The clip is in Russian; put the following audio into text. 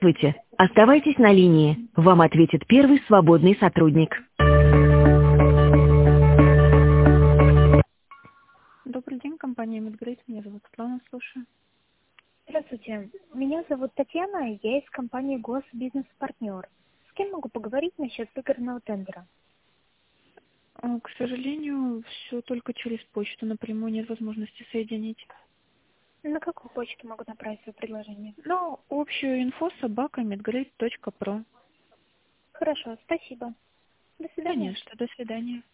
Здравствуйте. Оставайтесь на линии. Вам ответит первый свободный сотрудник. Добрый день, компания Медгрейд. Меня зовут Светлана, слушаю. Здравствуйте. Меня зовут Татьяна, я из компании Госбизнес-партнер. С кем могу поговорить насчет выигранного тендера? К сожалению, все только через почту. Напрямую нет возможности соединить. На какую почту могу направить свое предложение? Ну, общую инфо @medgrade.pro. Хорошо, спасибо. До свидания. Конечно, до свидания.